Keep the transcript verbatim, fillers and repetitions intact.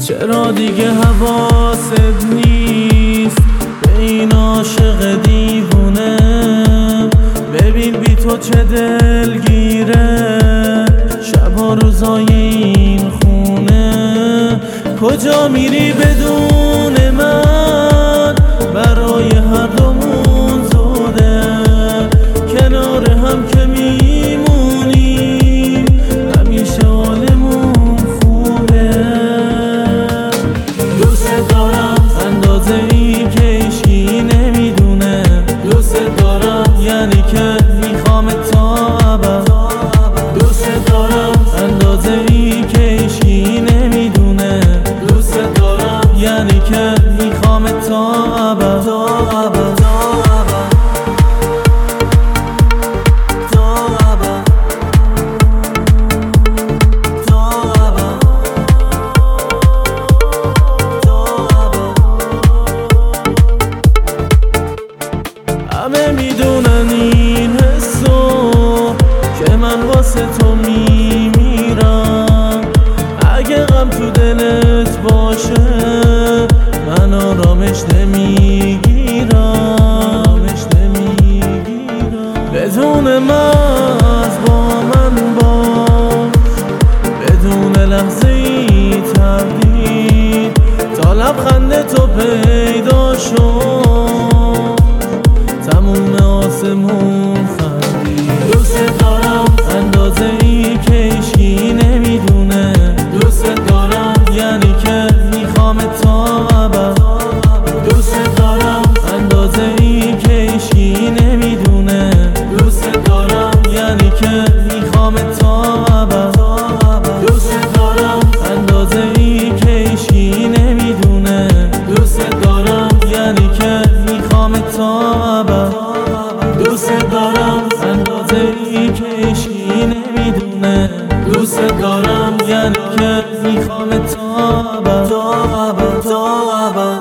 چرا دیگه حواست نیست به این عاشق دیوونه؟ ببین بی تو چه دلگیره شب و روزای این خونه. کجا میری بدون من؟ برای هر دومون زوده، کنار هم که میمونیم همیشه حالمون خوبه. دوست دارم اندازه ای که هیچکی نمیدونه، دوست دارم یعنی که میخوام تا ابد. دوست دارم اندازه ای که هیچکی نمیدونه، دوست دارم یعنی که میخوام تا ابد. تا ابد همه میدونن این حسو که من واسه تو میمیرم. اگه غم تو دلت باشه من آرامش نمیگیرم. بدون مغز با من باش، بدون لحظه ای تردید، تا لبخند تو پیدا شد تموم آسمون خندید. دوست دارم اندازه ای که هیچکی نمیدونه، دوست دارم یعنی که میخوام تا ابد. دوست دارم اندازه ای که هیچکی نمیدونه، دوست دارم یعنی که میخوام تا ابد. دوست دارم اندازه ای که هیچکی نمیدونه، دوست دارم یعنی که میخوام تا ابد. دوست دارم اندازه ای که هیچکی نمیدونه، دوست دارم یعنی که میخوام تا ابد. تا ابد تا ابد.